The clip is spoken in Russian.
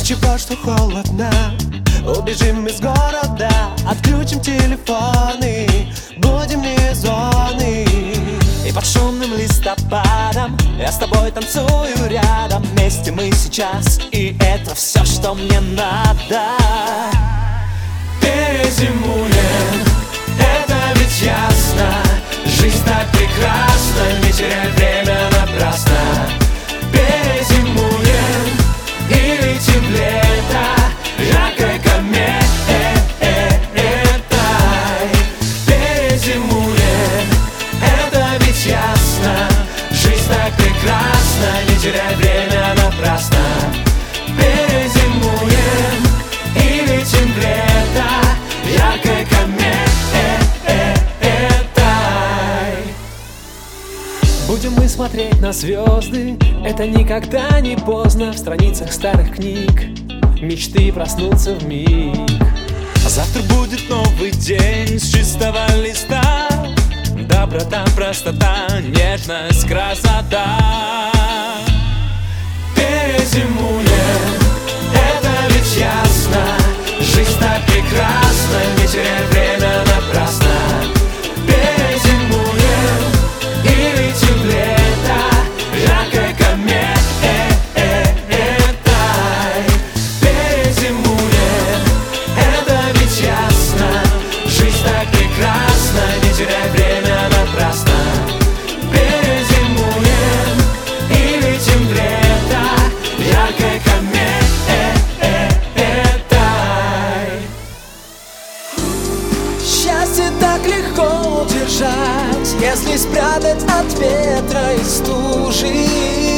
Ничего, что холодно, убежим из города, отключим телефоны, будем вне зоны. И под шумным листопадом я с тобой танцую рядом. Вместе мы сейчас, и это все, что мне надо. Перезимуем, это ведь ясно. Жизнь так прекрасна, не теряй время напрасно. Перезимуем и летим в лето, яркой кометой. Перезимуем, это ведь ясно. Жизнь так прекрасна, не теряй время напрасно. Перезимуем и летим в лето, яркой кометой. Будем мы смотреть на звезды, это никогда не поздно. В страницах старых книг мечты проснутся вмиг. А завтра будет новый день с чистого листа. Доброта, простота, нежность, красота. Перезимуем, это ведь ясно. Жизнь так прекрасна, не теряй время напрасно. Перезимуем и летим в лето, яркой кометой. Перезимуем, это ведь ясно. Жизнь так прекрасна, не теряй время напрасно. Перезимуем и летим в лето, яркой кометой. Счастье так легко удержать, если спрятать от ветра и стужи.